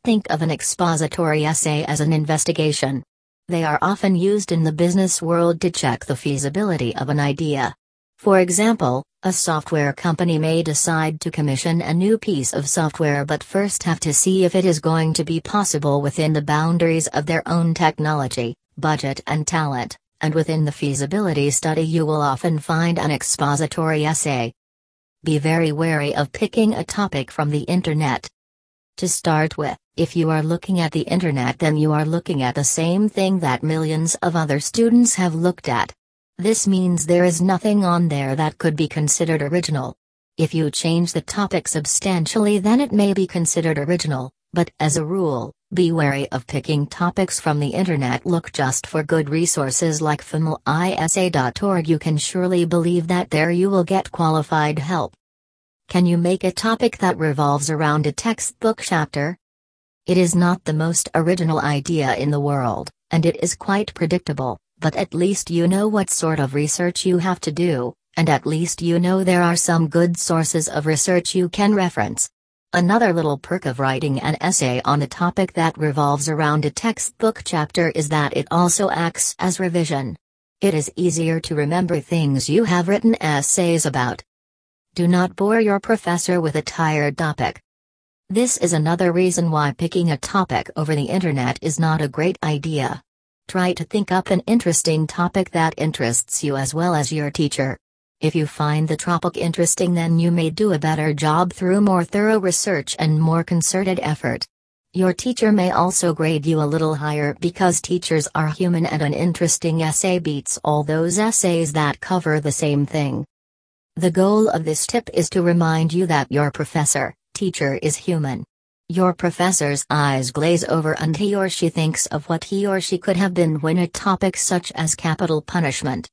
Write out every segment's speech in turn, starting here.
think of an expository essay as an investigation. They are often used in the business world to check the feasibility of an idea. For example, a software company may decide to commission a new piece of software but first have to see if it is going to be possible within the boundaries of their own technology, budget and talent, and within the feasibility study you will often find an expository essay. Be very wary of picking a topic from the internet. To start with, if you are looking at the internet, then you are looking at the same thing that millions of other students have looked at. This means there is nothing on there that could be considered original. If you change the topic substantially, then it may be considered original, but as a rule, be wary of picking topics from the internet. Look just for good resources like familisa.org. You can surely believe that there you will get qualified help. Can you make a topic that revolves around a textbook chapter? It is not the most original idea in the world, and it is quite predictable, but at least you know what sort of research you have to do, and at least you know there are some good sources of research you can reference. Another little perk of writing an essay on a topic that revolves around a textbook chapter is that it also acts as revision. It is easier to remember things you have written essays about. Do not bore your professor with a tired topic. This is another reason why picking a topic over the internet is not a great idea. Try to think up an interesting topic that interests you as well as your teacher. If you find the topic interesting, then you may do a better job through more thorough research and more concerted effort. Your teacher may also grade you a little higher because teachers are human, and an interesting essay beats all those essays that cover the same thing. The goal of this tip is to remind you that your teacher is human. Your professor's eyes glaze over and he or she thinks of what he or she could have been when a topic such as capital punishment,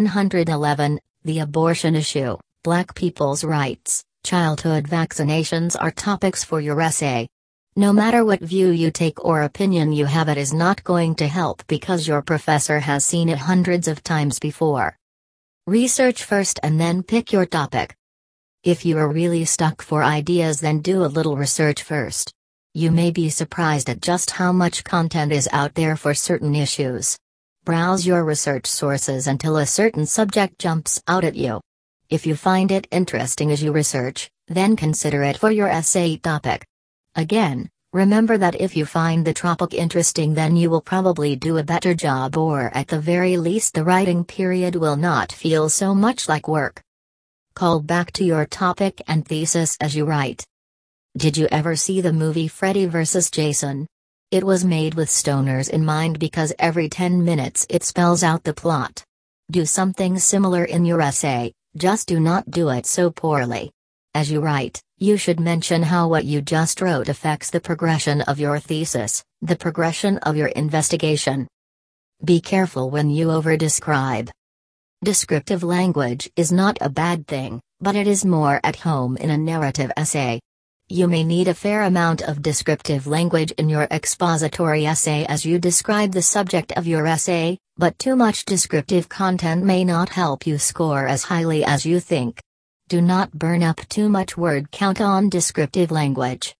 911, the abortion issue, black people's rights, childhood vaccinations are topics for your essay. No matter what view you take or opinion you have, it is not going to help because your professor has seen it hundreds of times before. Research first and then pick your topic. If you are really stuck for ideas, then do a little research first. You may be surprised at just how much content is out there for certain issues. Browse your research sources until a certain subject jumps out at you. If you find it interesting as you research, then consider it for your essay topic. Again, remember that if you find the topic interesting, then you will probably do a better job, or at the very least the writing period will not feel so much like work. Call back to your topic and thesis as you write. Did you ever see the movie Freddy vs. Jason? It was made with stoners in mind because every 10 minutes it spells out the plot. Do something similar in your essay, just do not do it so poorly. As you write, you should mention how what you just wrote affects the progression of your thesis, the progression of your investigation. Be careful when you over-describe. Descriptive language is not a bad thing, but it is more at home in a narrative essay. You may need a fair amount of descriptive language in your expository essay as you describe the subject of your essay, but too much descriptive content may not help you score as highly as you think. Do not burn up too much word count on descriptive language.